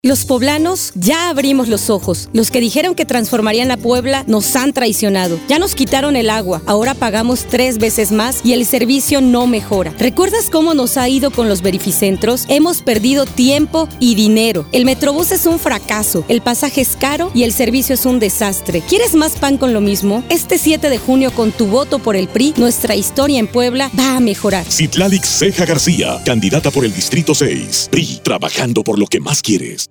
Los poblanos ya abrimos los ojos. Los que dijeron que transformarían la Puebla nos han traicionado. Ya nos quitaron el agua, ahora pagamos 3 veces más y el servicio no mejora. ¿Recuerdas cómo nos ha ido con los verificentros? Hemos perdido tiempo y dinero. El Metrobús es un fracaso, el pasaje es caro y el servicio es un desastre. ¿Quieres más pan con lo mismo? Este 7 de junio, con tu voto por el PRI, nuestra historia en Puebla va a mejorar. Citlali Ceja García, candidata por el Distrito 6. PRI, trabajando por lo que más quieres.